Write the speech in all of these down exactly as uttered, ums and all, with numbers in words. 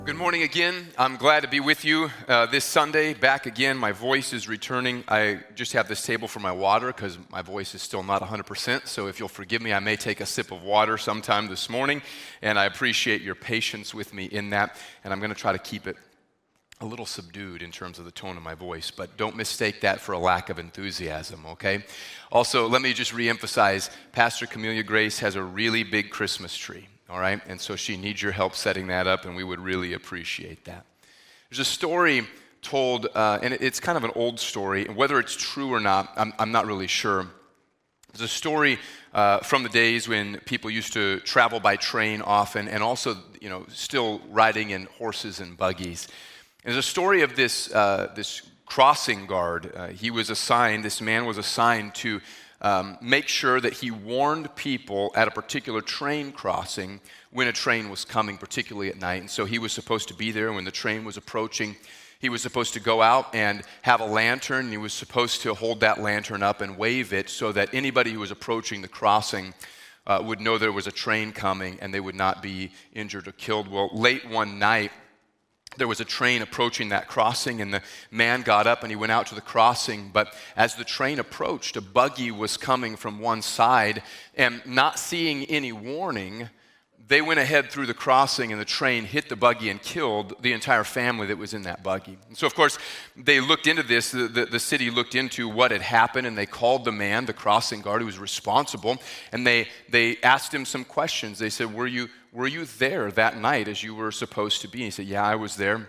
Good morning again. I'm glad to be with you uh, this Sunday. Back again. My voice is returning. I just have this table for my water because my voice is still not one hundred percent. So if you'll forgive me, I may take a sip of water sometime this morning. And I appreciate your patience with me in that. And I'm going to try to keep it a little subdued in terms of the tone of my voice. But don't mistake that for a lack of enthusiasm, okay? Also, let me just reemphasize, Pastor Camelia Grace has a really big Christmas tree. All right, and so she needs your help setting that up, and we would really appreciate that. There's a story told, uh, and it's kind of an old story, and whether it's true or not, I'm, I'm not really sure. There's a story uh, from the days when people used to travel by train often, and also, you know, still riding in horses and buggies. There's a story of this uh, this crossing guard. Uh, he was assigned. This man was assigned to Um, make sure that he warned people at a particular train crossing when a train was coming, particularly at night. And so he was supposed to be there when the train was approaching. He was supposed to go out and have a lantern, and he was supposed to hold that lantern up and wave it so that anybody who was approaching the crossing uh, would know there was a train coming and they would not be injured or killed. Well, late one night, there was a train approaching that crossing, and the man got up and he went out to the crossing. But as the train approached, a buggy was coming from one side, and not seeing any warning, they went ahead through the crossing, and the train hit the buggy and killed the entire family that was in that buggy. And so, of course, they looked into this. The, the, the city looked into what had happened, and they called the man, the crossing guard who was responsible, and they, they asked him some questions. They said, were you... Were you there that night as you were supposed to be? And he said, yeah, I was there.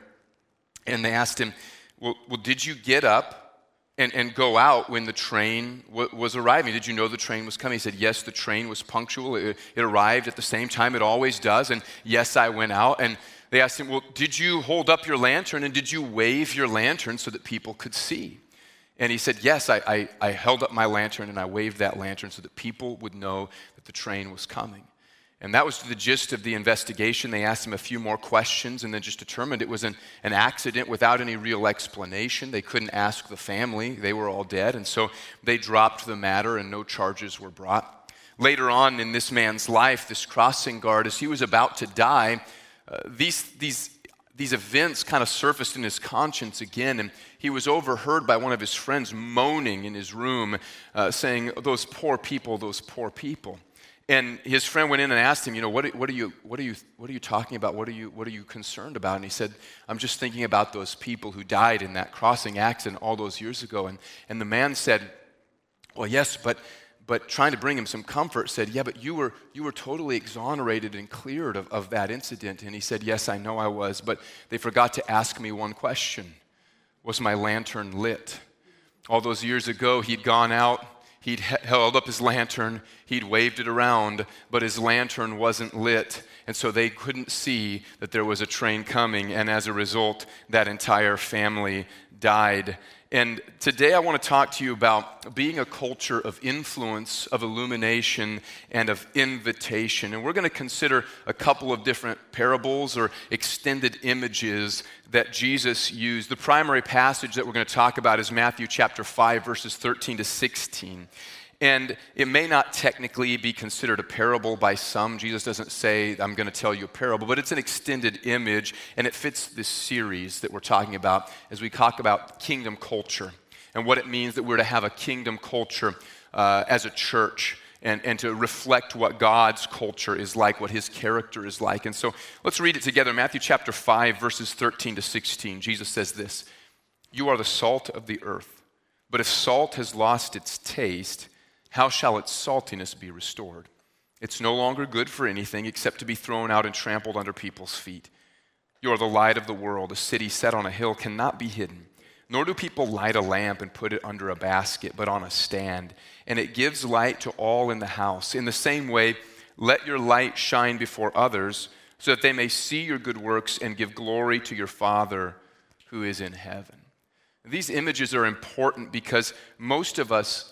And they asked him, well, well did you get up and, and go out when the train w- was arriving? Did you know the train was coming? He said, yes, the train was punctual. It, it arrived at the same time it always does. And yes, I went out. And they asked him, well, did you hold up your lantern and did you wave your lantern so that people could see? And he said, yes, I, I, I held up my lantern and I waved that lantern so that people would know that the train was coming. And that was the gist of the investigation. They asked him a few more questions and then just determined it was an, an accident without any real explanation. They couldn't ask the family. They were all dead. And so they dropped the matter and no charges were brought. Later on in this man's life, this crossing guard, as he was about to die, uh, these, these, these events kind of surfaced in his conscience again. And he was overheard by one of his friends moaning in his room, uh, saying, those poor people, those poor people. And his friend went in and asked him, you know, what, what are you, what are you, what are you talking about? What are you, what are you concerned about? And he said, I'm just thinking about those people who died in that crossing accident all those years ago. And and the man said, well, yes, but but trying to bring him some comfort, said, yeah, but you were you were totally exonerated and cleared of, of that incident. And he said, yes, I know I was, but they forgot to ask me one question: was my lantern lit? All those years ago, he'd gone out. He'd held up his lantern, he'd waved it around, but his lantern wasn't lit, and so they couldn't see that there was a train coming, and as a result, that entire family died. And today I want to talk to you about being a culture of influence, of illumination, and of invitation. And we're going to consider a couple of different parables or extended images that Jesus used. The primary passage that we're going to talk about is Matthew chapter five, verses thirteen to sixteen. And it may not technically be considered a parable by some. Jesus doesn't say, I'm going to tell you a parable, but it's an extended image, and it fits this series that we're talking about as we talk about kingdom culture and what it means that we're to have a kingdom culture uh, as a church and, and to reflect what God's culture is like, what his character is like. And so let's read it together. Matthew chapter five, verses thirteen to sixteen. Jesus says this, you are the salt of the earth, but if salt has lost its taste, how shall its saltiness be restored? It's no longer good for anything except to be thrown out and trampled under people's feet. You are the light of the world. A city set on a hill cannot be hidden. Nor do people light a lamp and put it under a basket, but on a stand. And it gives light to all in the house. In the same way, let your light shine before others, so that they may see your good works and give glory to your Father who is in heaven. These images are important because most of us,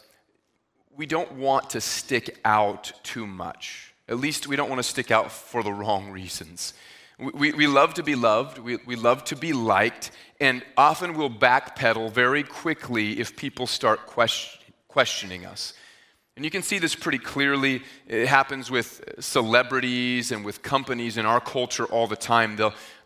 we don't want to stick out too much. At least we don't want to stick out for the wrong reasons. We, we, we love to be loved. We, we love to be liked. And often we'll backpedal very quickly if people start question, questioning us. And you can see this pretty clearly. It happens with celebrities and with companies in our culture all the time. They'll,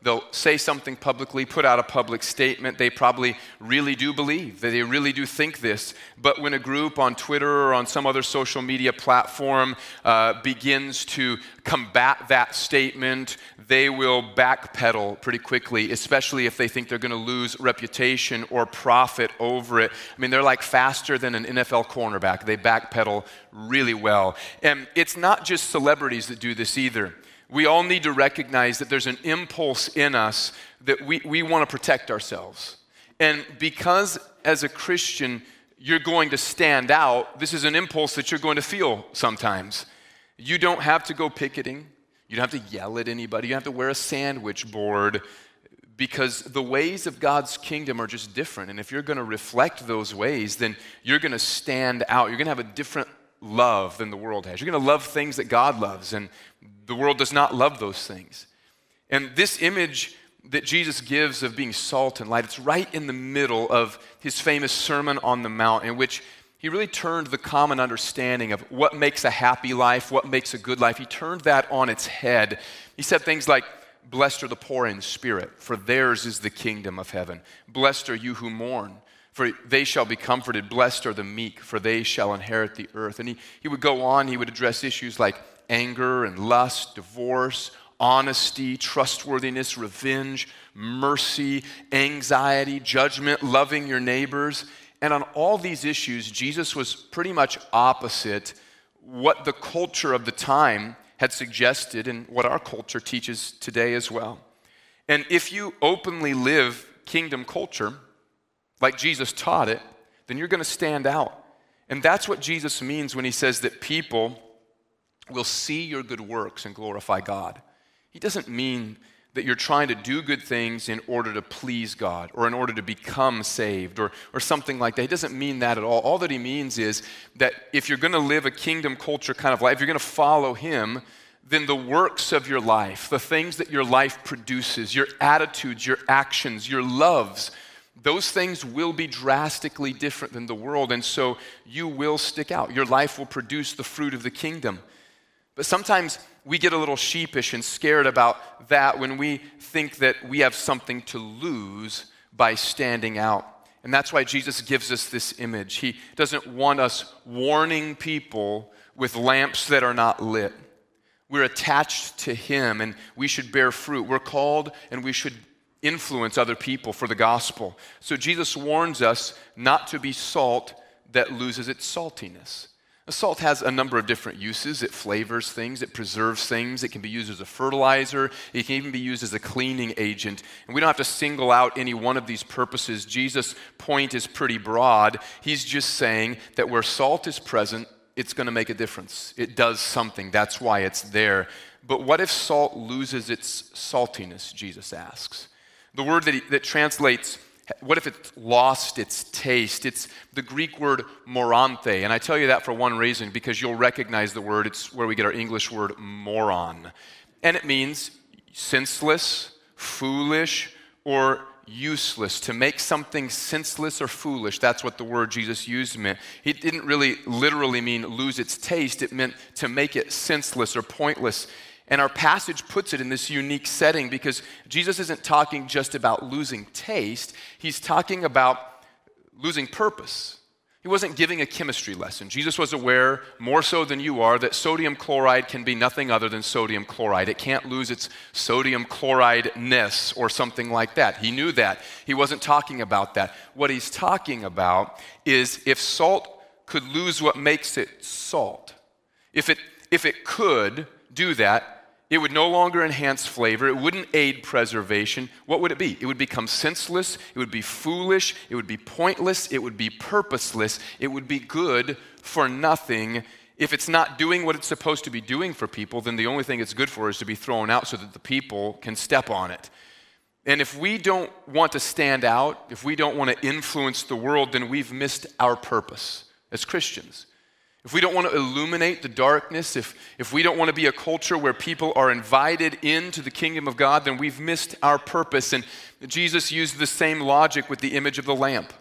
they'll say something publicly, put out a public statement. They probably really do believe, that they really do think this. But when a group on Twitter or on some other social media platform uh, begins to combat that statement, they will backpedal pretty quickly, especially if they think they're going to lose reputation or profit over it. I mean, they're like faster than an N F L cornerback. They backpedal really well. And it's not just celebrities that do this either. We all need to recognize that there's an impulse in us that we, we want to protect ourselves. And because as a Christian, you're going to stand out, this is an impulse that you're going to feel sometimes. You don't have to go picketing. You don't have to yell at anybody. You don't have to wear a sandwich board, because the ways of God's kingdom are just different. And if you're going to reflect those ways, then you're going to stand out. You're going to have a different love than the world has. You're going to love things that God loves, and the world does not love those things. And this image that Jesus gives of being salt and light, it's right in the middle of his famous Sermon on the Mount, in which he really turned the common understanding of what makes a happy life, what makes a good life. He turned that on its head. He said things like, "Blessed are the poor in spirit, for theirs is the kingdom of heaven. Blessed are you who mourn, for they shall be comforted. Blessed are the meek, for they shall inherit the earth." And he, he would go on, he would address issues like anger and lust, divorce, honesty, trustworthiness, revenge, mercy, anxiety, judgment, loving your neighbors. And on all these issues, Jesus was pretty much opposite what the culture of the time had suggested and what our culture teaches today as well. And if you openly live kingdom culture, like Jesus taught it, then you're going to stand out. And that's what Jesus means when he says that people will see your good works and glorify God. He doesn't mean that you're trying to do good things in order to please God or in order to become saved or, or something like that. He doesn't mean that at all. All that he means is that if you're going to live a kingdom culture kind of life, if you're going to follow him, then the works of your life, the things that your life produces, your attitudes, your actions, your loves, those things will be drastically different than the world, and so you will stick out. Your life will produce the fruit of the kingdom. But sometimes we get a little sheepish and scared about that when we think that we have something to lose by standing out. And that's why Jesus gives us this image. He doesn't want us warning people with lamps that are not lit. We're attached to him, and we should bear fruit. We're called, and we should influence other people for the gospel. So Jesus warns us not to be salt that loses its saltiness. Salt has a number of different uses. It flavors things, it preserves things, it can be used as a fertilizer, it can even be used as a cleaning agent. And we don't have to single out any one of these purposes. Jesus' point is pretty broad. He's just saying that where salt is present, it's going to make a difference. It does something. That's why it's there. But what if salt loses its saltiness, Jesus asks? The word that, he, that translates, what if it lost its taste? It's the Greek word moranthe. And I tell you that for one reason, because you'll recognize the word. It's where we get our English word moron. And it means senseless, foolish, or useless. To make something senseless or foolish, that's what the word Jesus used meant. He didn't really literally mean lose its taste. It meant to make it senseless or pointless. And our passage puts it in this unique setting because Jesus isn't talking just about losing taste. He's talking about losing purpose. He wasn't giving a chemistry lesson. Jesus was aware, more so than you are, that sodium chloride can be nothing other than sodium chloride. It can't lose its sodium chloride-ness or something like that. He knew that. He wasn't talking about that. What he's talking about is if salt could lose what makes it salt, if it, if it could do that, it would no longer enhance flavor. It wouldn't aid preservation. What would it be? It would become senseless. It would be foolish. It would be pointless. It would be purposeless. It would be good for nothing. If it's not doing what it's supposed to be doing for people, then the only thing it's good for is to be thrown out so that the people can step on it. And if we don't want to stand out, if we don't want to influence the world, then we've missed our purpose as Christians. If we don't want to illuminate the darkness, if, if we don't want to be a culture where people are invited into the kingdom of God, then we've missed our purpose. And Jesus used the same logic with the image of the lamp.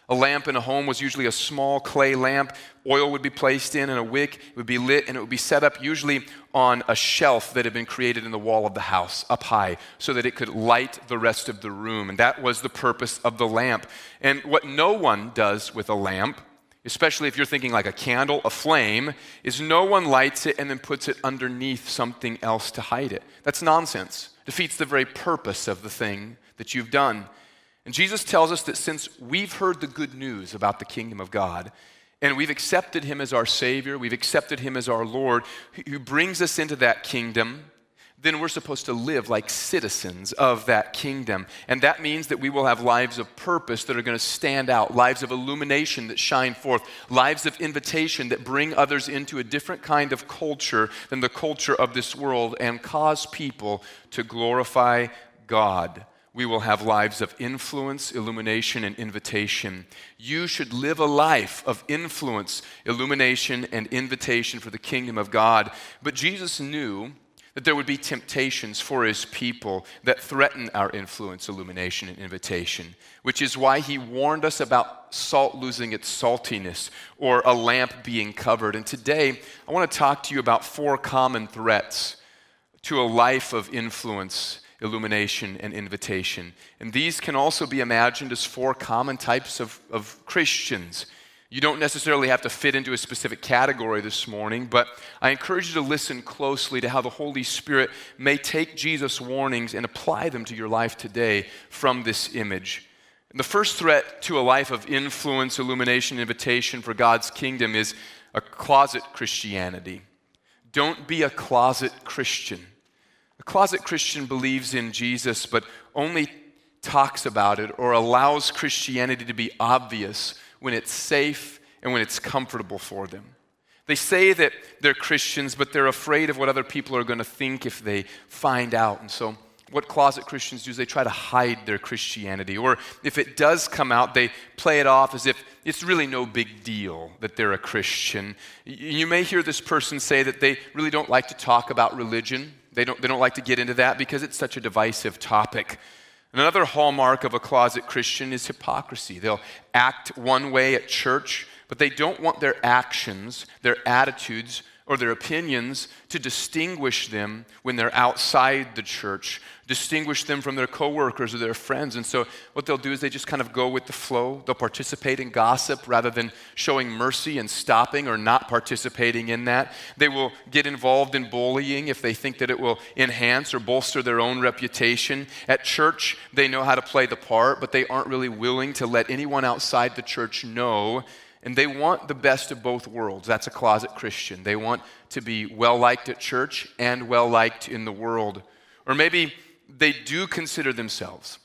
A lamp in a home was usually a small clay lamp. Oil would be placed in and a wick. It would be lit and it would be set up usually on a shelf that had been created in the wall of the house up high so that it could light the rest of the room. And that was the purpose of the lamp. And what no one does with a lamp, especially if you're thinking like a candle, a flame, is no one lights it and then puts it underneath something else to hide it. That's nonsense. Defeats the very purpose of the thing that you've done. And Jesus tells us that since we've heard the good news about the kingdom of God, and we've accepted him as our Savior, we've accepted him as our Lord, who brings us into that kingdom, then we're supposed to live like citizens of that kingdom. And that means that we will have lives of purpose that are going to stand out, lives of illumination that shine forth, lives of invitation that bring others into a different kind of culture than the culture of this world and cause people to glorify God. We will have lives of influence, illumination, and invitation. You should live a life of influence, illumination, and invitation for the kingdom of God. But Jesus knew that there would be temptations for his people that threaten our influence, illumination, and invitation, which is why he warned us about salt losing its saltiness or a lamp being covered. And today, I want to talk to you about four common threats to a life of influence, illumination, and invitation. And these can also be imagined as four common types of, of Christians. You don't necessarily have to fit into a specific category this morning, but I encourage you to listen closely to how the Holy Spirit may take Jesus' warnings and apply them to your life today from this image. And the first threat to a life of influence, illumination, invitation for God's kingdom is a closet Christianity. Don't be a closet Christian. A closet Christian believes in Jesus, but only talks about it or allows Christianity to be obvious when it's safe and when it's comfortable for them. They say that they're Christians, but they're afraid of what other people are going to think if they find out. And so what closet Christians do is they try to hide their Christianity. Or if it does come out, they play it off as if it's really no big deal that they're a Christian. You may hear this person say that they really don't like to talk about religion. They don't, they don't like to get into that because it's such a divisive topic. Another hallmark of a closet Christian is hypocrisy. They'll act one way at church, but they don't want their actions, their attitudes, or their opinions to distinguish them when they're outside the church, distinguish them from their coworkers or their friends. And so what they'll do is they just kind of go with the flow. They'll participate in gossip rather than showing mercy and stopping or not participating in that. They will get involved in bullying if they think that it will enhance or bolster their own reputation. At church, they know how to play the part, but they aren't really willing to let anyone outside the church know. And they want the best of both worlds. That's a closet Christian. They want to be well-liked at church and well-liked in the world. Or maybe they do consider themselves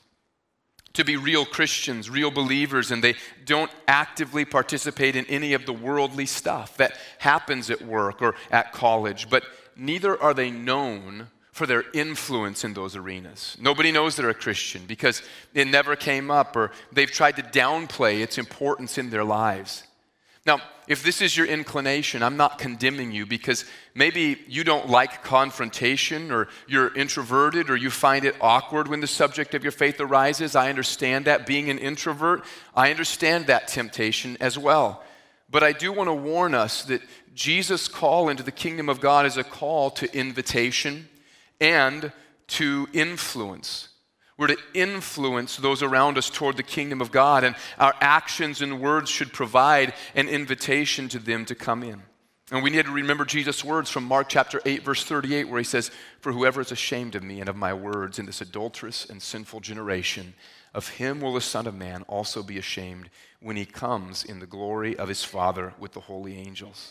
to be real Christians, real believers, and they don't actively participate in any of the worldly stuff that happens at work or at college. But neither are they known for their influence in those arenas. Nobody knows they're a Christian because it never came up or they've tried to downplay its importance in their lives. Now, if this is your inclination, I'm not condemning you because maybe you don't like confrontation or you're introverted or you find it awkward when the subject of your faith arises. I understand that. Being an introvert, I understand that temptation as well. But I do want to warn us that Jesus' call into the kingdom of God is a call to invitation and to influence. We're to influence those around us toward the kingdom of God, and our actions and words should provide an invitation to them to come in. And we need to remember Jesus' words from Mark chapter eight, verse thirty-eight, where he says, "For whoever is ashamed of me and of my words in this adulterous and sinful generation, of him will the Son of Man also be ashamed when he comes in the glory of his Father with the holy angels."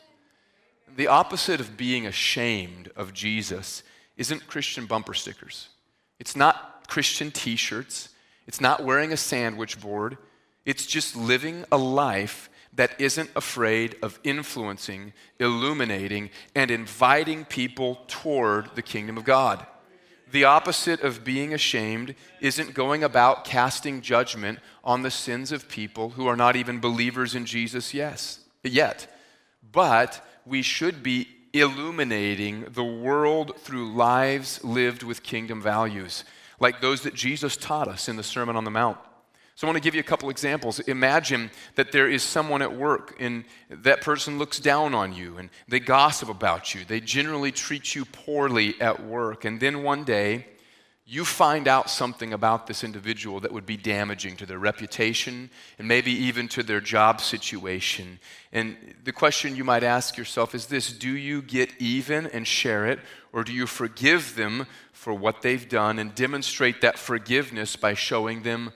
The opposite of being ashamed of Jesus isn't Christian bumper stickers. It's not Christian t-shirts. It's not wearing a sandwich board. It's just living a life that isn't afraid of influencing, illuminating, and inviting people toward the kingdom of God. The opposite of being ashamed isn't going about casting judgment on the sins of people who are not even believers in Jesus yes, yet. But we should be illuminating the world through lives lived with kingdom values, like those that Jesus taught us in the Sermon on the Mount. So I want to give you a couple examples. Imagine that there is someone at work and that person looks down on you and they gossip about you. They generally treat you poorly at work. And then one day, you find out something about this individual that would be damaging to their reputation and maybe even to their job situation. And the question you might ask yourself is this: do you get even and share it, or do you forgive them for what they've done and demonstrate that forgiveness by showing them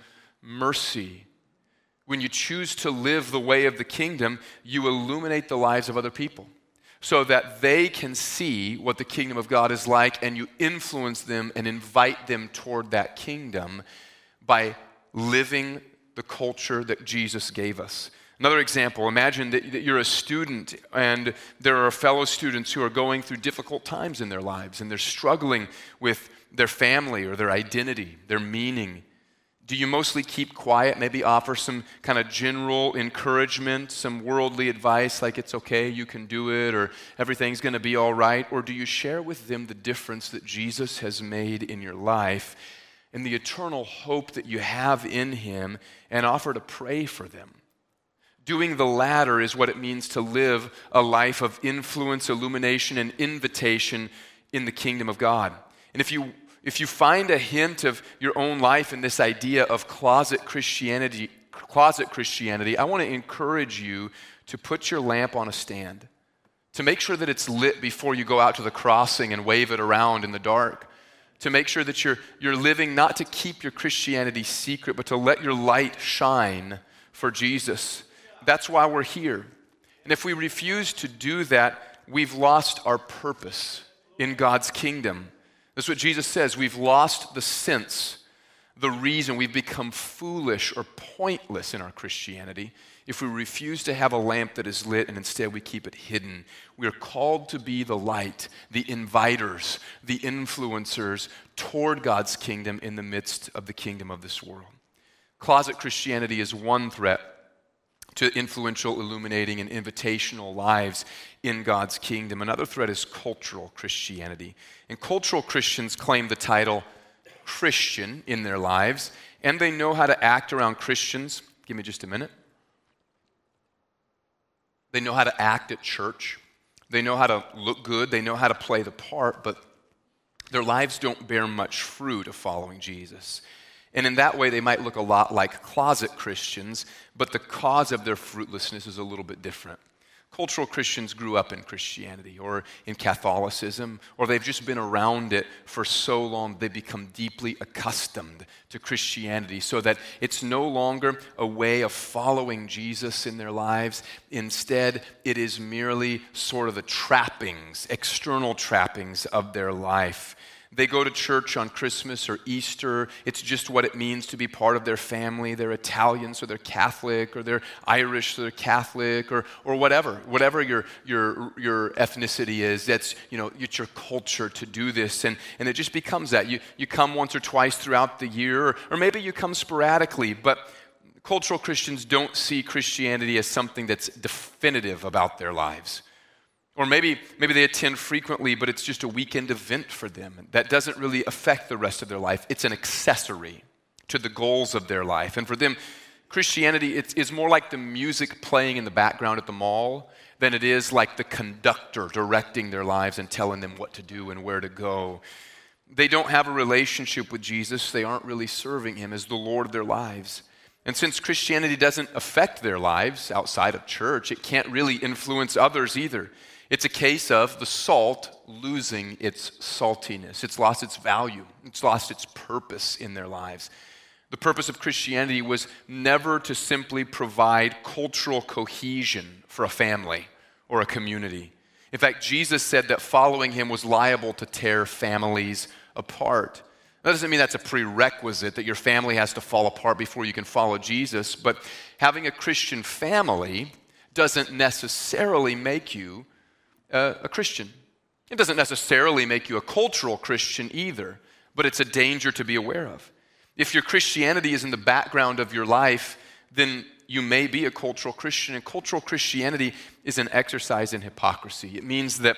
mercy? When you choose to live the way of the kingdom, you illuminate the lives of other people so that they can see what the kingdom of God is like, and you influence them and invite them toward that kingdom by living the culture that Jesus gave us. Another example, imagine that you're a student and there are fellow students who are going through difficult times in their lives and they're struggling with their family or their identity, their meaning. Do you mostly keep quiet, maybe offer some kind of general encouragement, some worldly advice like it's okay, you can do it, or everything's going to be all right? Or do you share with them the difference that Jesus has made in your life and the eternal hope that you have in him and offer to pray for them? Doing the latter is what it means to live a life of influence, illumination, and invitation in the kingdom of God. And if you If you find a hint of your own life in this idea of closet Christianity, closet Christianity, I want to encourage you to put your lamp on a stand, to make sure that it's lit before you go out to the crossing and wave it around in the dark, to make sure that you're, you're living not to keep your Christianity secret, but to let your light shine for Jesus. That's why we're here. And if we refuse to do that, we've lost our purpose in God's kingdom. That's what Jesus says. We've lost the sense, the reason. We've become foolish or pointless in our Christianity if we refuse to have a lamp that is lit and instead we keep it hidden. We are called to be the light, the inviters, the influencers toward God's kingdom in the midst of the kingdom of this world. Closet Christianity is one threat to influential, illuminating, and invitational lives in God's kingdom. Another threat is cultural Christianity. And cultural Christians claim the title Christian in their lives, and they know how to act around Christians. Give me just a minute. They know how to act at church. They know how to look good. They know how to play the part, but their lives don't bear much fruit of following Jesus. And in that way, they might look a lot like closet Christians, but the cause of their fruitlessness is a little bit different. Cultural Christians grew up in Christianity or in Catholicism, or they've just been around it for so long they become deeply accustomed to Christianity so that it's no longer a way of following Jesus in their lives. Instead, it is merely sort of the trappings, external trappings of their life. They go to church on Christmas or Easter. It's just what it means to be part of their family. They're Italian, so they're Catholic, or they're Irish, so they're Catholic, or or whatever. Whatever your your your ethnicity is, that's, you know, it's your culture to do this. And, and it just becomes that. You you come once or twice throughout the year, or, or maybe you come sporadically, but cultural Christians don't see Christianity as something that's definitive about their lives. Or maybe maybe they attend frequently, but it's just a weekend event for them. That doesn't really affect the rest of their life. It's an accessory to the goals of their life. And for them, Christianity it's, is more like the music playing in the background at the mall than it is like the conductor directing their lives and telling them what to do and where to go. They don't have a relationship with Jesus. They aren't really serving him as the Lord of their lives. And since Christianity doesn't affect their lives outside of church, it can't really influence others either. It's a case of the salt losing its saltiness. It's lost its value. It's lost its purpose in their lives. The purpose of Christianity was never to simply provide cultural cohesion for a family or a community. In fact, Jesus said that following him was liable to tear families apart. That doesn't mean that's a prerequisite, that your family has to fall apart before you can follow Jesus, but having a Christian family doesn't necessarily make you uh, a Christian. It doesn't necessarily make you a cultural Christian either, but it's a danger to be aware of. If your Christianity is in the background of your life, then you may be a cultural Christian, and cultural Christianity is an exercise in hypocrisy. It means that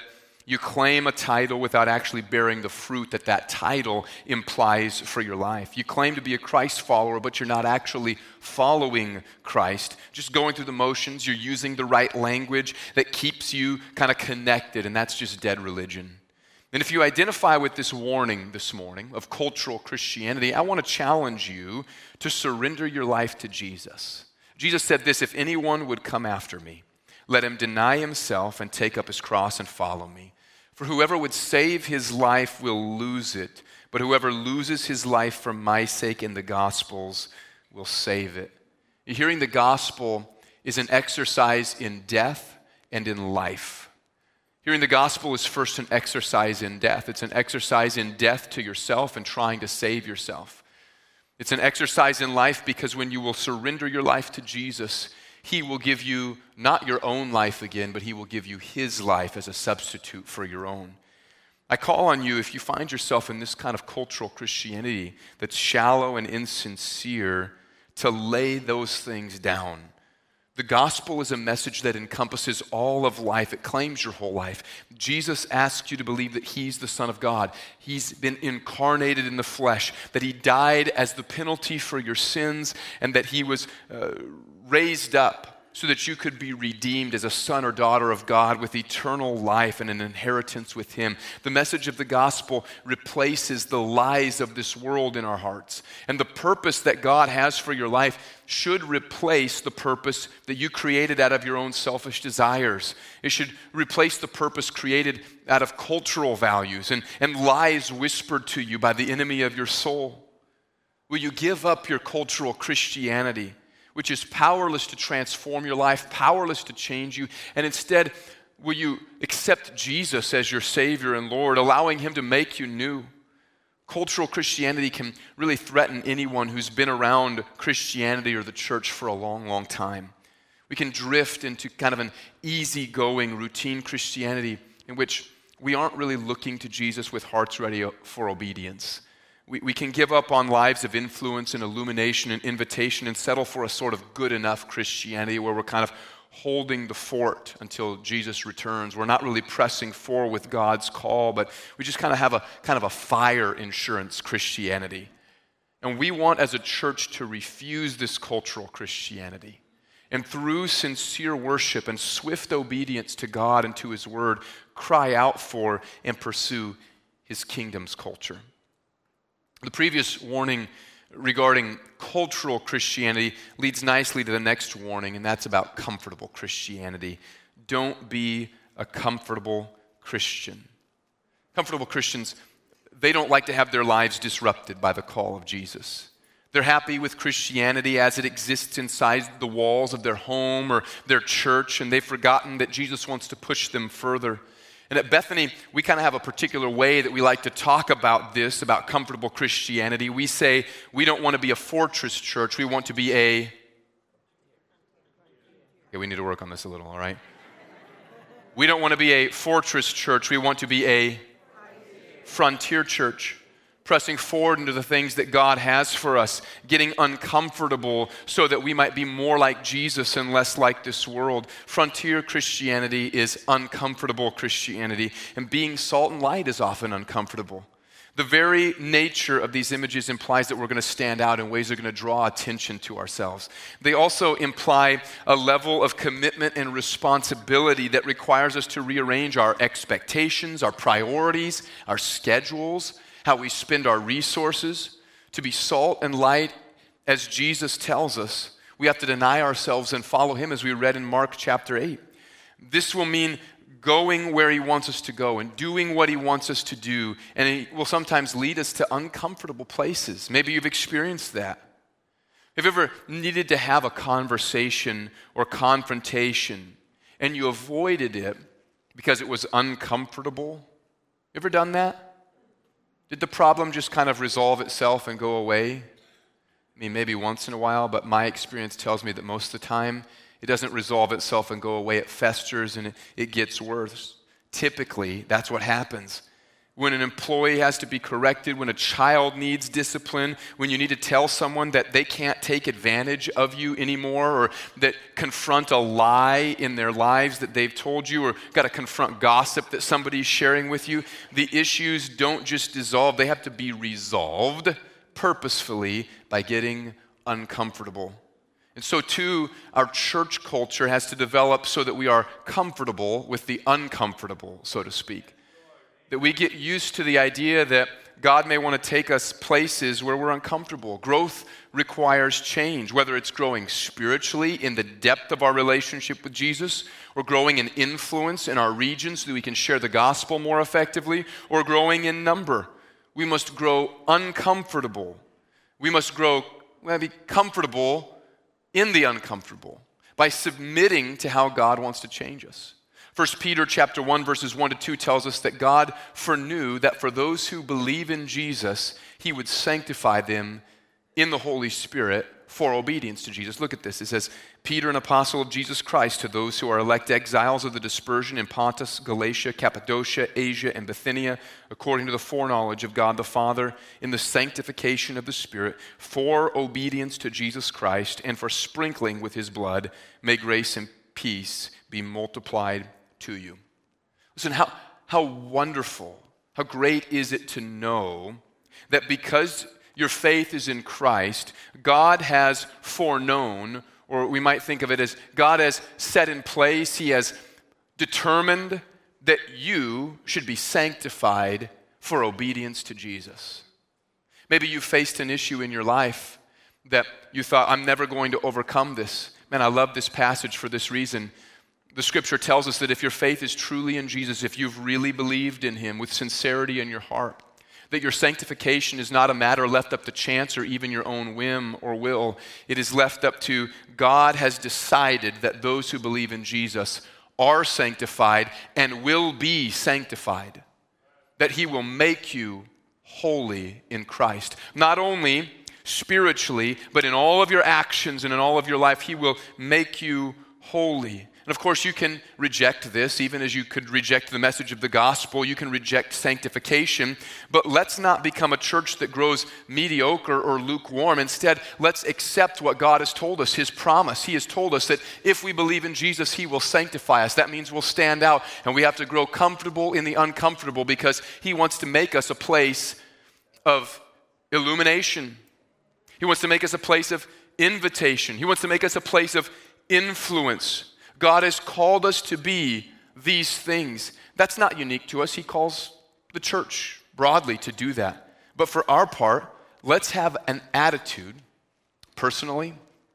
You claim a title without actually bearing the fruit that that title implies for your life. You claim to be a Christ follower, but you're not actually following Christ. Just going through the motions, you're using the right language that keeps you kind of connected, and that's just dead religion. And if you identify with this warning this morning of cultural Christianity, I want to challenge you to surrender your life to Jesus. Jesus said this, "If anyone would come after me, let him deny himself and take up his cross and follow me. For whoever would save his life will lose it, but whoever loses his life for my sake in the Gospels will save it." Hearing the gospel is an exercise in death and in life. Hearing the gospel is first an exercise in death. It's an exercise in death to yourself and trying to save yourself. It's an exercise in life because when you will surrender your life to Jesus, He will give you not your own life again, but He will give you His life as a substitute for your own. I call on you, if you find yourself in this kind of cultural Christianity that's shallow and insincere, to lay those things down. The gospel is a message that encompasses all of life. It claims your whole life. Jesus asks you to believe that He's the Son of God. He's been incarnated in the flesh, that He died as the penalty for your sins, and that He was uh, raised up so that you could be redeemed as a son or daughter of God with eternal life and an inheritance with Him. The message of the gospel replaces the lies of this world in our hearts. And the purpose that God has for your life should replace the purpose that you created out of your own selfish desires. It should replace the purpose created out of cultural values and, and lies whispered to you by the enemy of your soul. Will you give up your cultural Christianity, which is powerless to transform your life, powerless to change you, and instead, will you accept Jesus as your Savior and Lord, allowing Him to make you new? Cultural Christianity can really threaten anyone who's been around Christianity or the church for a long, long time. We can drift into kind of an easygoing, routine Christianity in which we aren't really looking to Jesus with hearts ready for obedience. We, we can give up on lives of influence and illumination and invitation and settle for a sort of good enough Christianity where we're kind of holding the fort until Jesus returns. We're not really pressing forward with God's call, but we just kind of have a kind of a fire insurance Christianity. And we want as a church to refuse this cultural Christianity. And through sincere worship and swift obedience to God and to His Word, cry out for and pursue His kingdom's culture. The previous warning regarding cultural Christianity leads nicely to the next warning, and that's about comfortable Christianity. Don't be a comfortable Christian. Comfortable Christians, they don't like to have their lives disrupted by the call of Jesus. They're happy with Christianity as it exists inside the walls of their home or their church, and they've forgotten that Jesus wants to push them further. And at Bethany, we kind of have a particular way that we like to talk about this, about comfortable Christianity. We say we don't want to be a fortress church. We want to be a... Okay, we need to work on this a little, all right? We don't want to be a fortress church. We want to be a frontier church, pressing forward into the things that God has for us, getting uncomfortable so that we might be more like Jesus and less like this world. Frontier Christianity is uncomfortable Christianity, and being salt and light is often uncomfortable. The very nature of these images implies that we're going to stand out in ways that are going to draw attention to ourselves. They also imply a level of commitment and responsibility that requires us to rearrange our expectations, our priorities, our schedules, how we spend our resources. To be salt and light, as Jesus tells us, we have to deny ourselves and follow Him, as we read in Mark chapter eight. This will mean going where He wants us to go and doing what He wants us to do, and He will sometimes lead us to uncomfortable places. Maybe you've experienced that. Have you ever needed to have a conversation or confrontation and you avoided it because it was uncomfortable? You ever done that? Did the problem just kind of resolve itself and go away? I mean, maybe once in a while, but my experience tells me that most of the time, it doesn't resolve itself and go away. It festers and it, it gets worse. Typically, that's what happens. when an employee has to be corrected, when a child needs discipline, when you need to tell someone that they can't take advantage of you anymore, or that confront a lie in their lives that they've told you, or got to confront gossip that somebody's sharing with you. The issues don't just dissolve, they have to be resolved purposefully by getting uncomfortable. And so too, our church culture has to develop so that we are comfortable with the uncomfortable, so to speak. That we get used to the idea that God may want to take us places where we're uncomfortable. Growth requires change, whether it's growing spiritually in the depth of our relationship with Jesus, or growing in influence in our region so that we can share the gospel more effectively, or growing in number. We must grow uncomfortable. We must grow, well, be comfortable in the uncomfortable by submitting to how God wants to change us. First Peter chapter one, verses one to two tells us that God foreknew that for those who believe in Jesus, he would sanctify them in the Holy Spirit for obedience to Jesus. Look at this. It says, Peter, an apostle of Jesus Christ, to those who are elect exiles of the dispersion in Pontus, Galatia, Cappadocia, Asia, and Bithynia, according to the foreknowledge of God the Father, in the sanctification of the Spirit, for obedience to Jesus Christ, and for sprinkling with his blood, may grace and peace be multiplied to you. Listen, how, how wonderful, how great is it to know that because your faith is in Christ, God has foreknown, or we might think of it as God has set in place, he has determined that you should be sanctified for obedience to Jesus. Maybe you faced an issue in your life that you thought, I'm never going to overcome this. Man, I love this passage for this reason. The scripture tells us that if your faith is truly in Jesus, if you've really believed in him with sincerity in your heart, that your sanctification is not a matter left up to chance or even your own whim or will. It is left up to God has decided that those who believe in Jesus are sanctified and will be sanctified. That he will make you holy in Christ. Not only spiritually, but in all of your actions and in all of your life, he will make you holy. And of course, you can reject this, even as you could reject the message of the gospel. You can reject sanctification. But let's not become a church that grows mediocre or lukewarm. Instead, let's accept what God has told us, his promise. He has told us that if we believe in Jesus, he will sanctify us. That means we'll stand out, and we have to grow comfortable in the uncomfortable because he wants to make us a place of illumination. He wants to make us a place of invitation. He wants to make us a place of influence. God has called us to be these things. That's not unique to us. He calls the church broadly to do that. But for our part, let's have an attitude, personally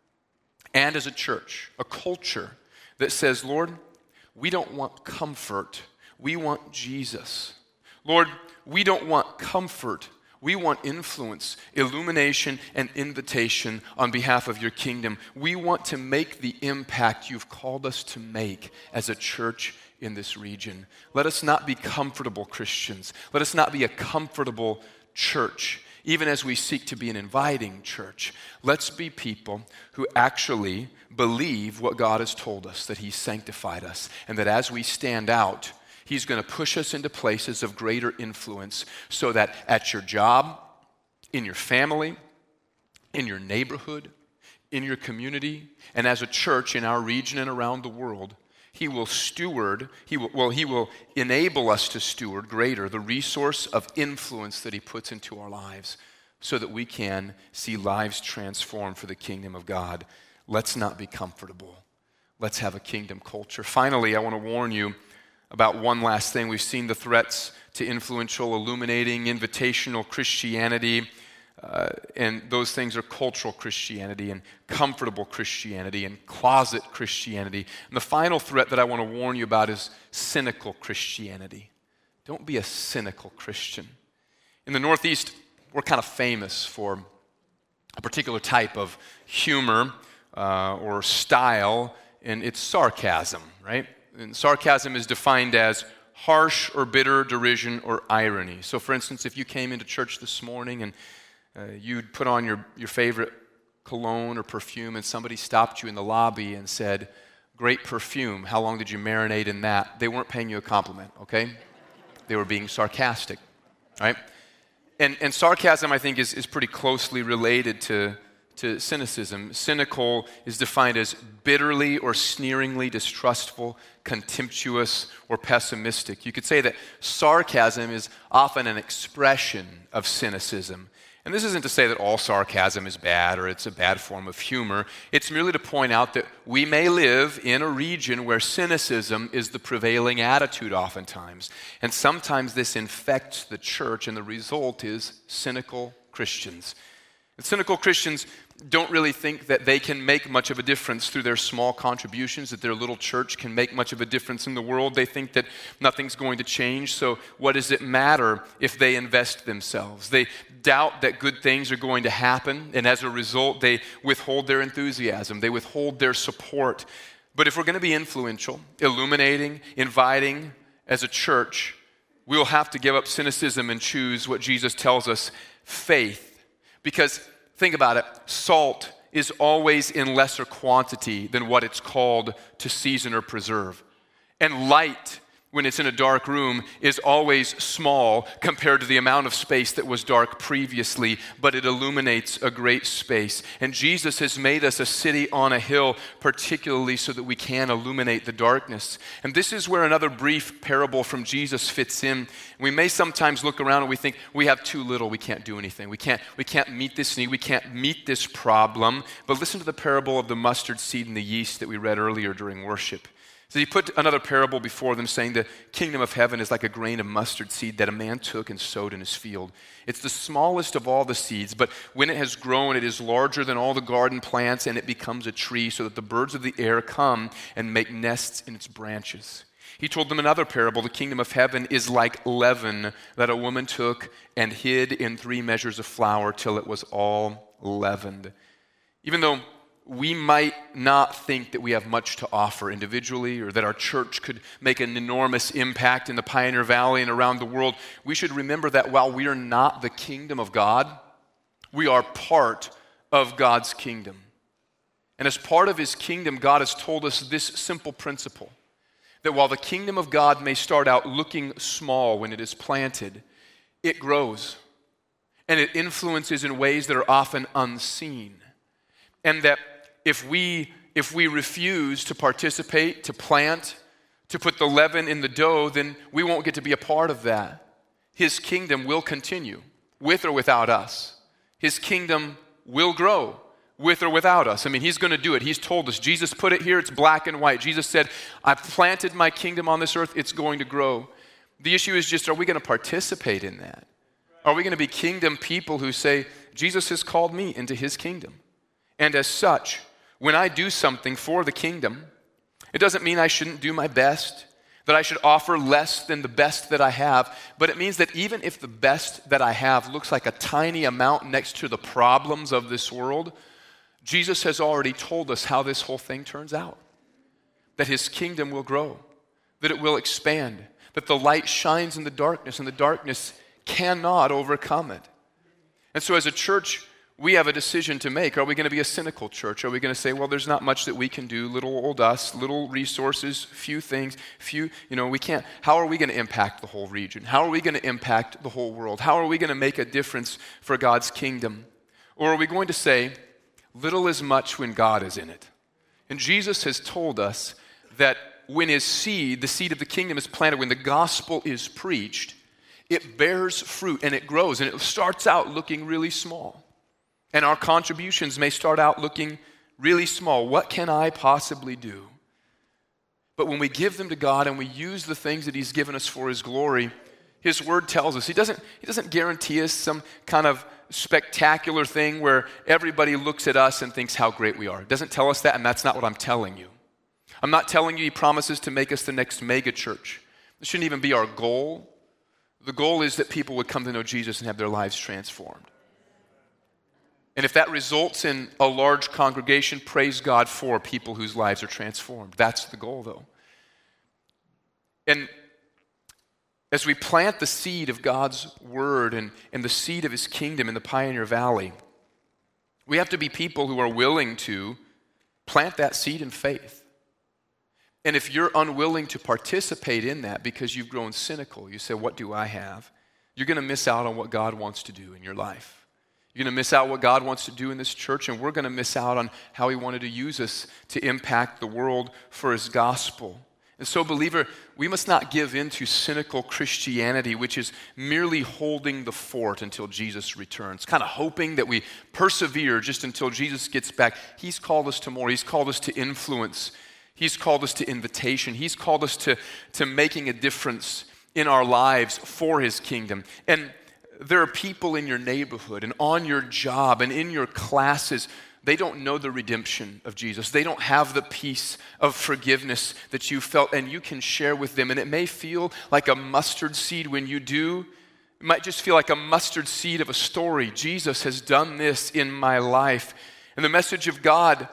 and as a church, a culture that says, Lord, we don't want comfort. We want Jesus. Lord, we don't want comfort. We want influence, illumination, and invitation on behalf of your kingdom. We want to make the impact you've called us to make as a church in this region. Let us not be comfortable Christians. Let us not be a comfortable church, even as we seek to be an inviting church. Let's be people who actually believe what God has told us, that he sanctified us, and that as we stand out, he's going to push us into places of greater influence so that at your job, in your family, in your neighborhood, in your community, and as a church in our region and around the world, he will steward, he will, well, he will enable us to steward greater the resource of influence that he puts into our lives so that we can see lives transformed for the kingdom of God. Let's not be comfortable. Let's have a kingdom culture. Finally, I want to warn you about one last thing. We've seen the threats to influential, illuminating, invitational Christianity, uh, and those things are cultural Christianity and comfortable Christianity and closet Christianity. And the final threat that I want to warn you about is cynical Christianity. Don't be a cynical Christian. In the Northeast, we're kind of famous for a particular type of humor uh, or style, and it's sarcasm, right? And sarcasm is defined as harsh or bitter derision or irony. So for instance, if you came into church this morning and uh, you'd put on your, your favorite cologne or perfume and somebody stopped you in the lobby and said, "Great perfume, how long did you marinate in that?" They weren't paying you a compliment, okay? They were being sarcastic. right? And, and sarcasm, I think, is, is pretty closely related to, to cynicism. Cynical is defined as bitterly or sneeringly distrustful, contemptuous, or pessimistic. You could say that sarcasm is often an expression of cynicism. And this isn't to say that all sarcasm is bad or it's a bad form of humor. It's merely to point out that we may live in a region where cynicism is the prevailing attitude oftentimes. And sometimes this infects the church, and the result is cynical Christians. And cynical Christians don't really think that they can make much of a difference through their small contributions, that their little church can make much of a difference in the world. They think that nothing's going to change, so what does it matter if they invest themselves? They doubt that good things are going to happen, and as a result, they withhold their enthusiasm. They withhold their support. But if we're going to be influential, illuminating, inviting as a church, we will have to give up cynicism and choose what Jesus tells us, faith. Because think about it, salt is always in lesser quantity than what it's called to season or preserve. And light, when it's in a dark room, is always small compared to the amount of space that was dark previously, but it illuminates a great space. And Jesus has made us a city on a hill, particularly so that we can illuminate the darkness. And this is where another brief parable from Jesus fits in. We may sometimes look around and we think we have too little, we can't do anything. We can't, we can't meet this need, we can't meet this problem. But listen to the parable of the mustard seed and the yeast that we read earlier during worship. So he put another parable before them, saying the kingdom of heaven is like a grain of mustard seed that a man took and sowed in his field. It's the smallest of all the seeds, but when it has grown, it is larger than all the garden plants, and it becomes a tree so that the birds of the air come and make nests in its branches. He told them another parable. The kingdom of heaven is like leaven that a woman took and hid in three measures of flour till it was all leavened. Even though we might not think that we have much to offer individually, or that our church could make an enormous impact in the Pioneer Valley and around the world, we should remember that while we are not the kingdom of God, we are part of God's kingdom. And as part of his kingdom, God has told us this simple principle, that while the kingdom of God may start out looking small when it is planted, it grows, and it influences in ways that are often unseen. And that if we if we refuse to participate, to plant, to put the leaven in the dough, then we won't get to be a part of that. His kingdom will continue, with or without us. His kingdom will grow, with or without us. I mean, he's going to do it. He's told us. Jesus put it here. It's black and white. Jesus said, I've planted my kingdom on this earth. It's going to grow. The issue is just, are we going to participate in that? Are we going to be kingdom people who say, Jesus has called me into his kingdom? And as such, when I do something for the kingdom, it doesn't mean I shouldn't do my best, that I should offer less than the best that I have, but it means that even if the best that I have looks like a tiny amount next to the problems of this world, Jesus has already told us how this whole thing turns out. That his kingdom will grow, that it will expand, that the light shines in the darkness, and the darkness cannot overcome it. And so as a church, we have a decision to make. Are we going to be a cynical church? Are we going to say, well, there's not much that we can do, little old us, little resources, few things, few, you know, we can't. How are we going to impact the whole region? How are we going to impact the whole world? How are we going to make a difference for God's kingdom? Or are we going to say, little is much when God is in it? And Jesus has told us that when his seed, the seed of the kingdom is planted, when the gospel is preached, it bears fruit and it grows, and it starts out looking really small. And our contributions may start out looking really small. What can I possibly do? But when we give them to God and we use the things that he's given us for his glory, his word tells us. He doesn't, he doesn't guarantee us some kind of spectacular thing where everybody looks at us and thinks how great we are. It doesn't tell us that, and that's not what I'm telling you. I'm not telling you he promises to make us the next mega church. This shouldn't even be our goal. The goal is that people would come to know Jesus and have their lives transformed. And if that results in a large congregation, praise God for people whose lives are transformed. That's the goal, though. And as we plant the seed of God's word and, and the seed of his kingdom in the Pioneer Valley, we have to be people who are willing to plant that seed in faith. And if you're unwilling to participate in that because you've grown cynical, you say, what do I have? you're going to miss out on what God wants to do in your life. You're going to miss out what God wants to do in this church, and we're going to miss out on how he wanted to use us to impact the world for his gospel. And so, believer, we must not give in to cynical Christianity, which is merely holding the fort until Jesus returns, kind of hoping that we persevere just until Jesus gets back. He's called us to more. He's called us to influence. He's called us to invitation. He's called us to, to making a difference in our lives for his kingdom. And there are people in your neighborhood and on your job and in your classes, they don't know the redemption of Jesus. They don't have the peace of forgiveness that you felt, and you can share with them. And it may feel like a mustard seed when you do. It might just feel like a mustard seed of a story. Jesus has done this in my life. And the message of God,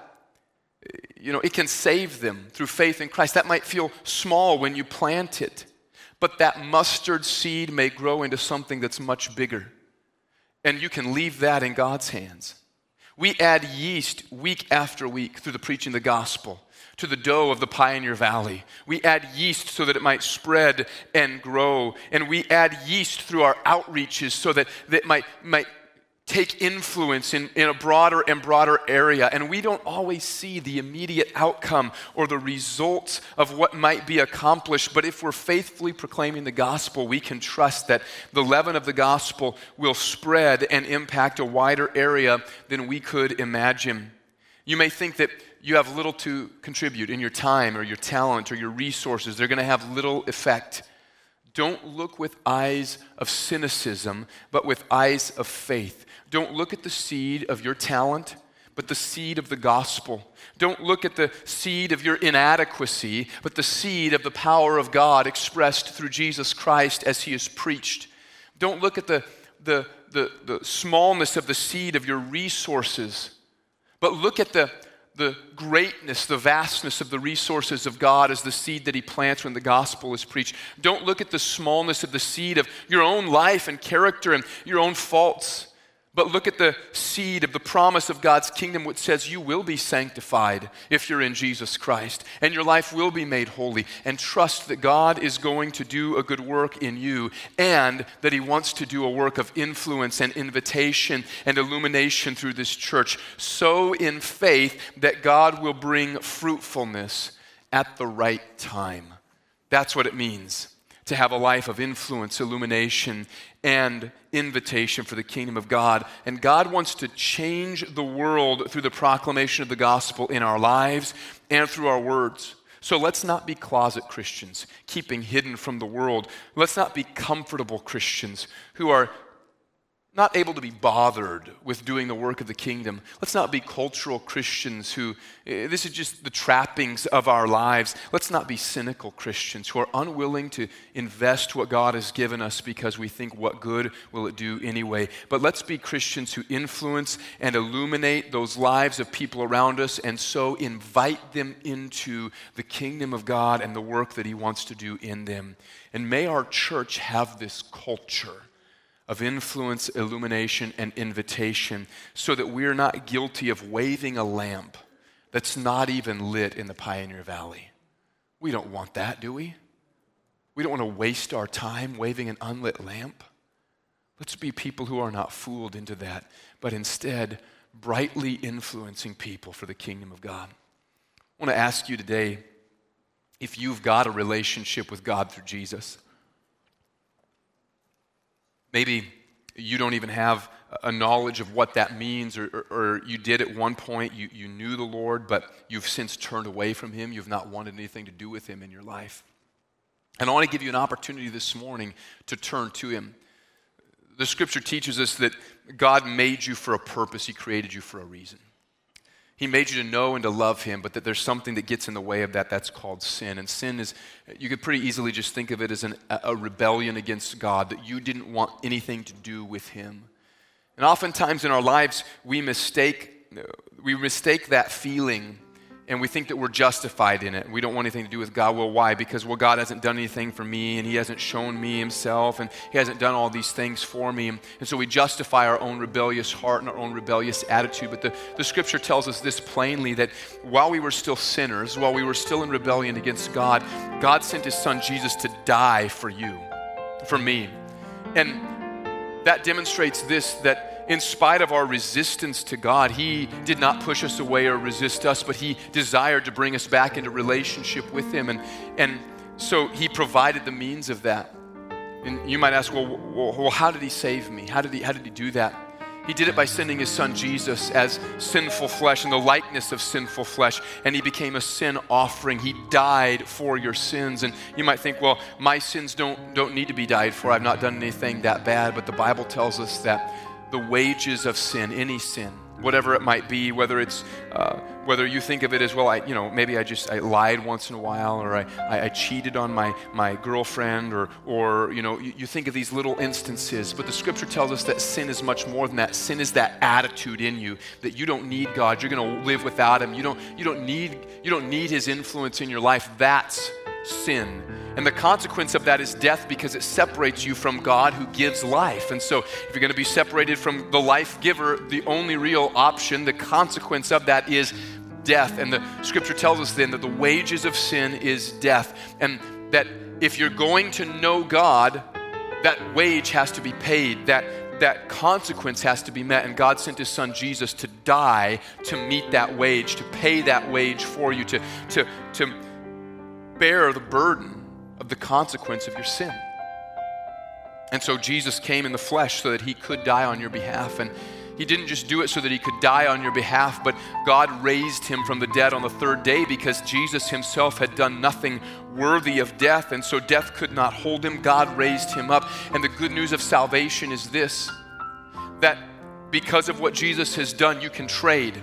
you know, it can save them through faith in Christ. That might feel small when you plant it, but that mustard seed may grow into something that's much bigger. And you can leave that in God's hands. We add yeast week after week through the preaching of the gospel to the dough of the Pioneer Valley. We add yeast so that it might spread and grow. And we add yeast through our outreaches so that it might, might take influence in, in a broader and broader area. And we don't always see the immediate outcome or the results of what might be accomplished. But if we're faithfully proclaiming the gospel, we can trust that the leaven of the gospel will spread and impact a wider area than we could imagine. You may think that you have little to contribute in your time or your talent or your resources. They're going to have little effect. Don't look with eyes of cynicism, but with eyes of faith. Don't look at the seed of your talent, but the seed of the gospel. Don't look at the seed of your inadequacy, but the seed of the power of God expressed through Jesus Christ as he is preached. Don't look at the, the, the, the smallness of the seed of your resources, but look at the the greatness, the vastness of the resources of God as the seed that he plants when the gospel is preached. Don't look at the smallness of the seed of your own life and character and your own faults, but look at the seed of the promise of God's kingdom, which says you will be sanctified if you're in Jesus Christ, and your life will be made holy, and trust that God is going to do a good work in you, and that he wants to do a work of influence and invitation and illumination through this church. Sow in faith that God will bring fruitfulness at the right time. That's what it means to have a life of influence, illumination, and invitation for the kingdom of God. And God wants to change the world through the proclamation of the gospel in our lives and through our words. So let's not be closet Christians, keeping hidden from the world. Let's not be comfortable Christians who are not able to be bothered with doing the work of the kingdom. Let's not be cultural Christians who, this is just the trappings of our lives. Let's not be cynical Christians who are unwilling to invest what God has given us because we think, what good will it do anyway? But let's be Christians who influence and illuminate those lives of people around us, and so invite them into the kingdom of God and the work that he wants to do in them. And may our church have this culture of influence, illumination, and invitation, so that we're not guilty of waving a lamp that's not even lit in the Pioneer Valley. We don't want that, do we? We don't want to waste our time waving an unlit lamp. Let's be people who are not fooled into that, but instead brightly influencing people for the kingdom of God. I want to ask you today if you've got a relationship with God through Jesus. Maybe you don't even have a knowledge of what that means, or, or, or you did at one point, you, you knew the Lord, but you've since turned away from him. You've not wanted anything to do with him in your life. And I want to give you an opportunity this morning to turn to him. The scripture teaches us that God made you for a purpose. He created you for a reason. He made you to know and to love him, but that there's something that gets in the way of that. That's called sin. And sin is, you could pretty easily just think of it as an, a rebellion against God, that you didn't want anything to do with him. And oftentimes in our lives, we mistake, we mistake that feeling, and we think that we're justified in it. We don't want anything to do with God. Well, why? Because, well, God hasn't done anything for me, and he hasn't shown me himself, and he hasn't done all these things for me. And so we justify our own rebellious heart and our own rebellious attitude. But the, the scripture tells us this plainly, that while we were still sinners, while we were still in rebellion against God, God sent his son Jesus to die for you, for me. And that demonstrates this, that in spite of our resistance to God, he did not push us away or resist us, but he desired to bring us back into relationship with him. And, and so he provided the means of that. And you might ask, well, well, well, how did he save me? How did he, how did he do that? He did it by sending his son Jesus as sinful flesh in the likeness of sinful flesh, and he became a sin offering. He died for your sins. And you might think, well, my sins don't, don't need to be died for. I've not done anything that bad. But the Bible tells us that the wages of sin, any sin, whatever it might be, whether it's uh, whether you think of it as, well, I you know maybe I just I lied once in a while, or I, I, I cheated on my my girlfriend, or or you know you, you think of these little instances, but the Scripture tells us that sin is much more than that. Sin is that attitude in you that you don't need God. You're going to live without him. You don't you don't need you don't need his influence in your life. That's sin. And the consequence of that is death, because it separates you from God who gives life. And so if you're going to be separated from the life giver, the only real option, the consequence of that is death. And the Scripture tells us then that the wages of sin is death. And that if you're going to know God, that wage has to be paid. That that consequence has to be met. And God sent his son Jesus to die to meet that wage, to pay that wage for you, to to to bear the burden of the consequence of your sin. And so Jesus came in the flesh so that he could die on your behalf. And he didn't just do it so that he could die on your behalf, but God raised him from the dead on the third day, because Jesus himself had done nothing worthy of death, and so death could not hold him. God raised him up. And the good news of salvation is this, that because of what Jesus has done, you can trade.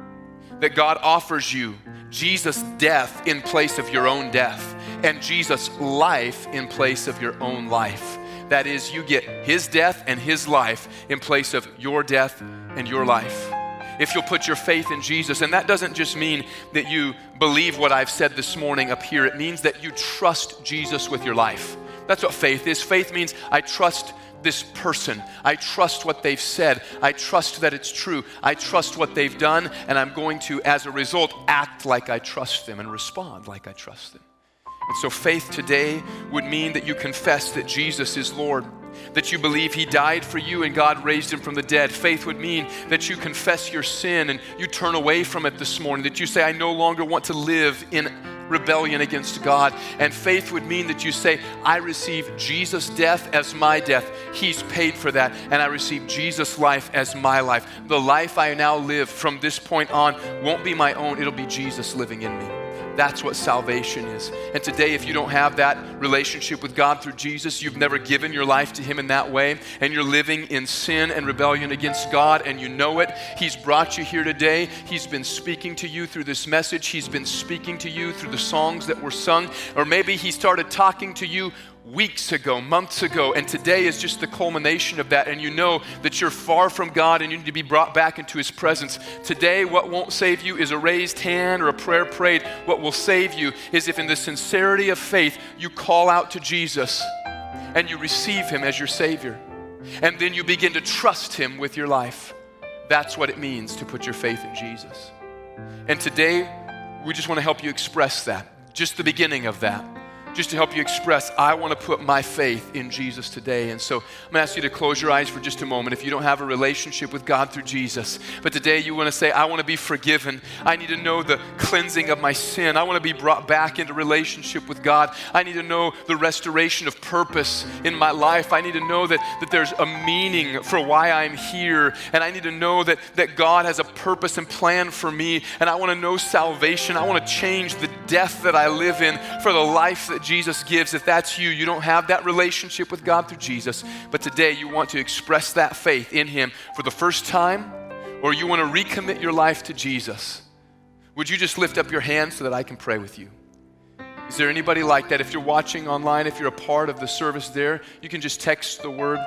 That God offers you Jesus' death in place of your own death, and Jesus' life in place of your own life. That is, you get his death and his life in place of your death and your life. If you'll put your faith in Jesus, and that doesn't just mean that you believe what I've said this morning up here. It means that you trust Jesus with your life. That's what faith is. Faith means I trust this person. I trust what they've said. I trust that it's true. I trust what they've done, and I'm going to, as a result, act like I trust them and respond like I trust them. And so faith today would mean that you confess that Jesus is Lord, that you believe he died for you and God raised him from the dead. Faith would mean that you confess your sin and you turn away from it this morning, that you say, I no longer want to live in rebellion against God. And faith would mean that you say, I receive Jesus' death as my death. He's paid for that. And I receive Jesus' life as my life. The life I now live from this point on won't be my own. It'll be Jesus living in me. That's what salvation is. And today, if you don't have that relationship with God through Jesus, you've never given your life to him in that way, and you're living in sin and rebellion against God, and you know it, he's brought you here today. He's been speaking to you through this message. He's been speaking to you through the songs that were sung. Or maybe he started talking to you weeks ago, months ago, and today is just the culmination of that, and you know that you're far from God and you need to be brought back into his presence. Today, what won't save you is a raised hand or a prayer prayed. What will save you is if in the sincerity of faith, you call out to Jesus and you receive him as your Savior, and then you begin to trust him with your life. That's what it means to put your faith in Jesus. And today, we just want to help you express that, just the beginning of that. Just to help you express, I want to put my faith in Jesus today. And so I'm going to ask you to close your eyes for just a moment if you don't have a relationship with God through Jesus. But today you want to say, I want to be forgiven. I need to know the cleansing of my sin. I want to be brought back into relationship with God. I need to know the restoration of purpose in my life. I need to know that, that there's a meaning for why I'm here. And I need to know that, that God has a purpose and plan for me. And I want to know salvation. I want to change the death that I live in for the life that Jesus gives. If that's you, you don't have that relationship with God through Jesus, but today you want to express that faith in him for the first time, or you want to recommit your life to Jesus, would you just lift up your hand so that I can pray with you? Is there anybody like that? If you're watching online, if you're a part of the service there, you can just text the word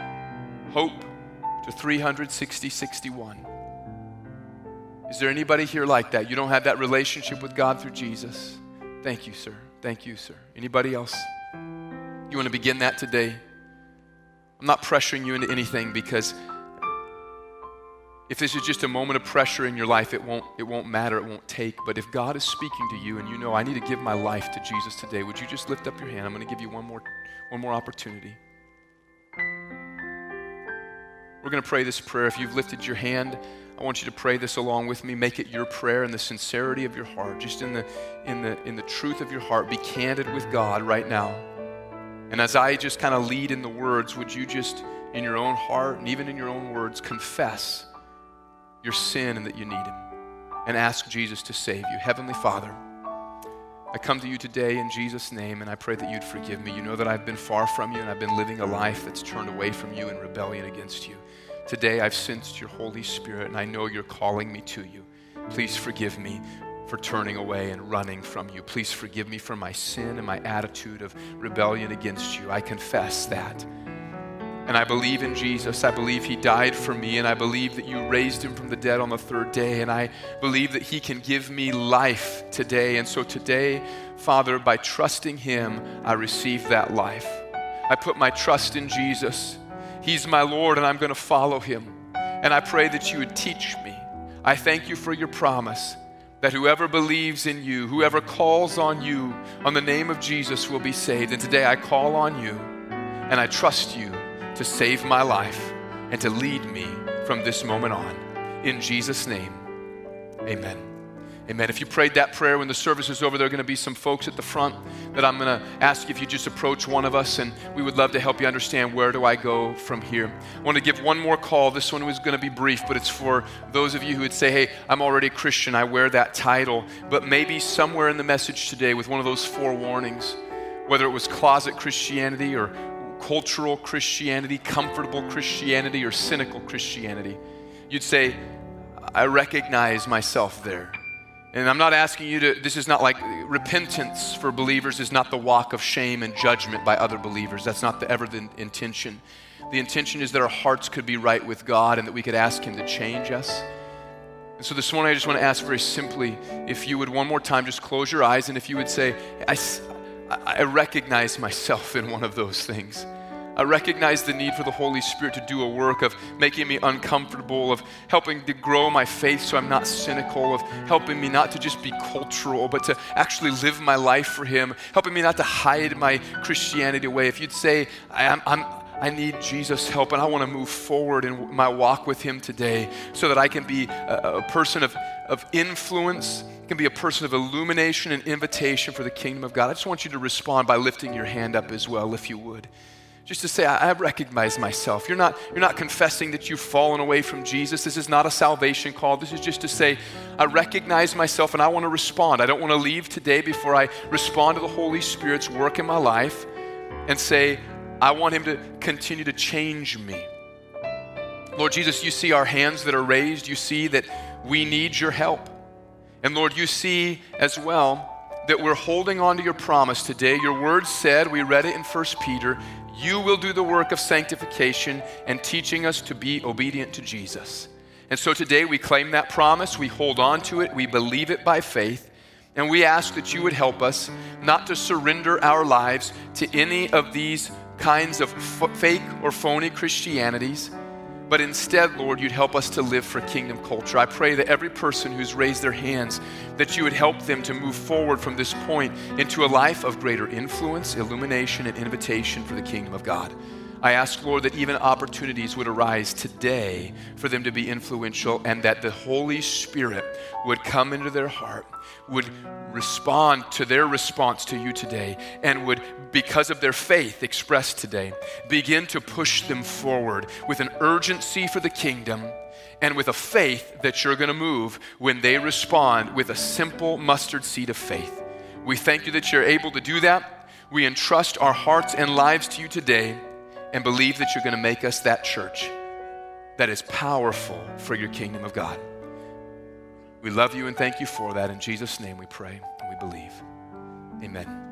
HOPE to three hundred sixty sixty-one. Is there anybody here like that? You don't have that relationship with God through Jesus? Thank you, sir. Thank you, sir. Anybody else? You want to begin that today? I'm not pressuring you into anything, because if this is just a moment of pressure in your life, it won't, it won't matter, it won't take. But if God is speaking to you and you know, I need to give my life to Jesus today, would you just lift up your hand? I'm going to give you one more, one more opportunity. We're going to pray this prayer. If you've lifted your hand, I want you to pray this along with me. Make it your prayer in the sincerity of your heart, just in the, in the, in the truth of your heart. Be candid with God right now. And as I just kind of lead in the words, would you just, in your own heart and even in your own words, confess your sin and that you need Him, and ask Jesus to save you. Heavenly Father, I come to you today in Jesus' name, and I pray that you'd forgive me. You know that I've been far from you, and I've been living a life that's turned away from you in rebellion against you. Today I've sensed your Holy Spirit, and I know you're calling me to you. Please forgive me for turning away and running from you. Please forgive me for my sin and my attitude of rebellion against you. I confess that. And I believe in Jesus. I believe He died for me, and I believe that you raised Him from the dead on the third day, and I believe that He can give me life today. And so today, Father, by trusting Him, I receive that life. I put my trust in Jesus. He's my Lord, and I'm going to follow Him. And I pray that you would teach me. I thank you for your promise that whoever believes in you, whoever calls on you, on the name of Jesus will be saved. And today I call on you, and I trust you to save my life and to lead me from this moment on. In Jesus' name, amen. Amen. If you prayed that prayer, when the service is over, there are going to be some folks at the front that I'm going to ask if you just approach one of us, and we would love to help you understand where do I go from here. I want to give one more call. This one was going to be brief, but it's for those of you who would say, hey, I'm already a Christian. I wear that title. But maybe somewhere in the message today with one of those four warnings, whether it was closet Christianity or cultural Christianity, comfortable Christianity, or cynical Christianity, you'd say, I recognize myself there. And I'm not asking you to, this is not like repentance for believers is not the walk of shame and judgment by other believers. That's not the, ever the intention. The intention is that our hearts could be right with God and that we could ask Him to change us. And so this morning I just want to ask very simply, if you would one more time just close your eyes, and if you would say, I, I recognize myself in one of those things. I recognize the need for the Holy Spirit to do a work of making me uncomfortable, of helping to grow my faith so I'm not cynical, of helping me not to just be cultural, but to actually live my life for Him, helping me not to hide my Christianity away. If you'd say, I'm, I'm, I need Jesus' help and I want to move forward in my walk with Him today so that I can be a, a person of, of influence, can be a person of illumination and invitation for the kingdom of God. I just want you to respond by lifting your hand up as well, if you would. Just to say, I, I recognize myself. You're not, you're not confessing that you've fallen away from Jesus. This is not a salvation call. This is just to say, I recognize myself and I want to respond. I don't want to leave today before I respond to the Holy Spirit's work in my life and say, I want Him to continue to change me. Lord Jesus, you see our hands that are raised. You see that we need your help. And Lord, you see as well that we're holding on to your promise today. Your word said, we read it in First Peter, you will do the work of sanctification and teaching us to be obedient to Jesus. And so today we claim that promise, we hold on to it, we believe it by faith, and we ask that you would help us not to surrender our lives to any of these kinds of f- fake or phony Christianities, but instead, Lord, you'd help us to live for kingdom culture. I pray that every person who's raised their hands, that you would help them to move forward from this point into a life of greater influence, illumination, and invitation for the kingdom of God. I ask, Lord, that even opportunities would arise today for them to be influential, and that the Holy Spirit would come into their heart, would respond to their response to you today, and would, because of their faith expressed today, begin to push them forward with an urgency for the kingdom and with a faith that you're going to move when they respond with a simple mustard seed of faith. We thank you that you're able to do that. We entrust our hearts and lives to you today and believe that you're going to make us that church that is powerful for your kingdom of God. We love you and thank you for that. In Jesus' name we pray and we believe. Amen.